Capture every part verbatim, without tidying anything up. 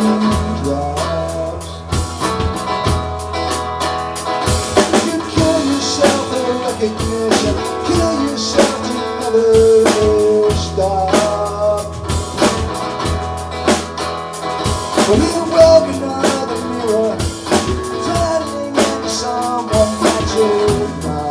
raindrops. You kill yourself in recognition, kill yourself to never stop. When you broke another mirror, turning into someone that you're not.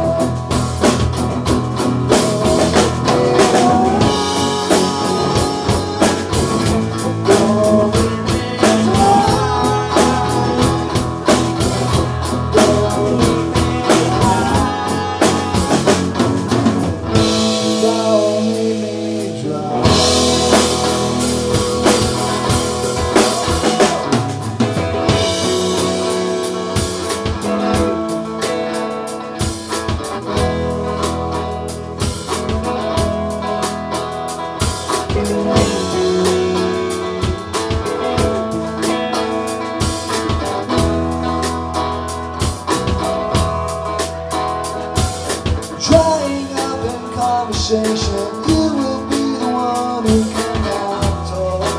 Drying up in conversation, you will be the one who cannot talk.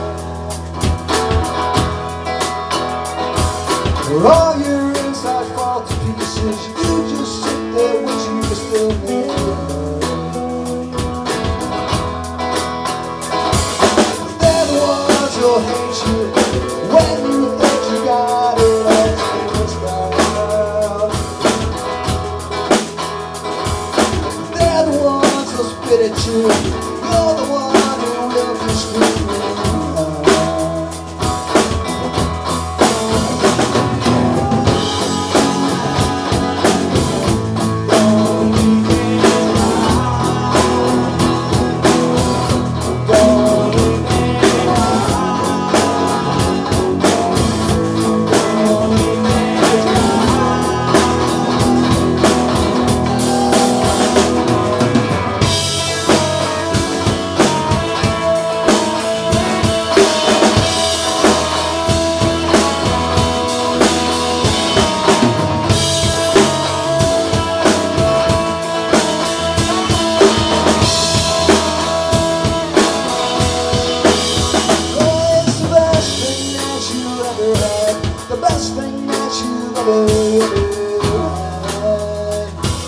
For all your inside fall to pieces, you just sit there wishing you still made it. They're the ones who'll hate you when you think you got it all figured out. They're the ones who'll spit at you. You're the one who will be screaming out. Don't leave me alone. Don't leave me alone. Don't leave me the best thing that you've ever had.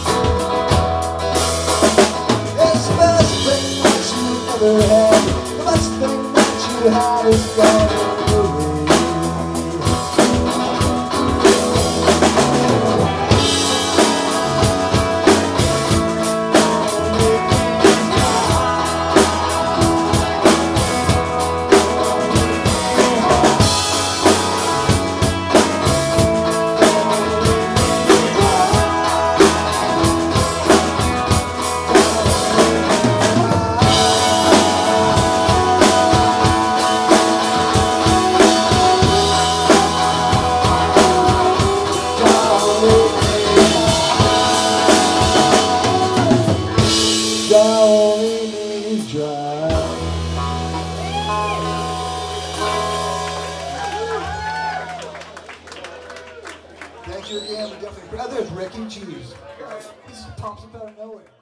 It's the best thing that you've ever had. The best thing that you had is gone away. Don't leave me dry. Thank you again. Definitely. There's Ricky. Jeez. He just pops up out of nowhere.